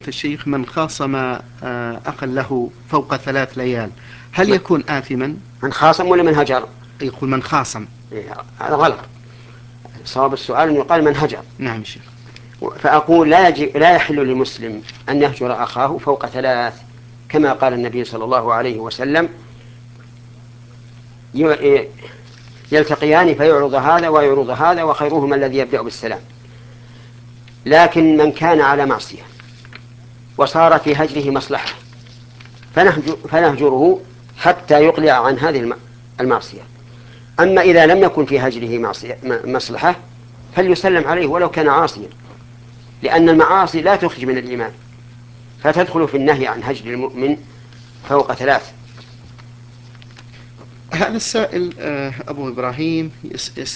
الشيخ من خاصم أقل له فوق 3 ليال هل يكون آثما؟ من خاصم ولا من هجر؟ يقول من خاصم. هذا غلط. صواب السؤال أن يقال من هجر. نعم شيخ. فأقول لا يحل لمسلم أن يهجر أخاه فوق 3، كما قال النبي صلى الله عليه وسلم: يلتقيان فيعرض هذا ويعرض هذا وخيرهما الذي يبدأ بالسلام. لكن من كان على معصية وصار في هجره مصلحة فنهجره حتى يقلع عن هذه المعصية. أما إذا لم يكن في هجره مصلحة فليسلم عليه ولو كان عاصيا، لأن المعاصي لا تخرج من الإيمان، فتدخل في النهي عن هجر المؤمن فوق 3. هذا السائل أبو إبراهيم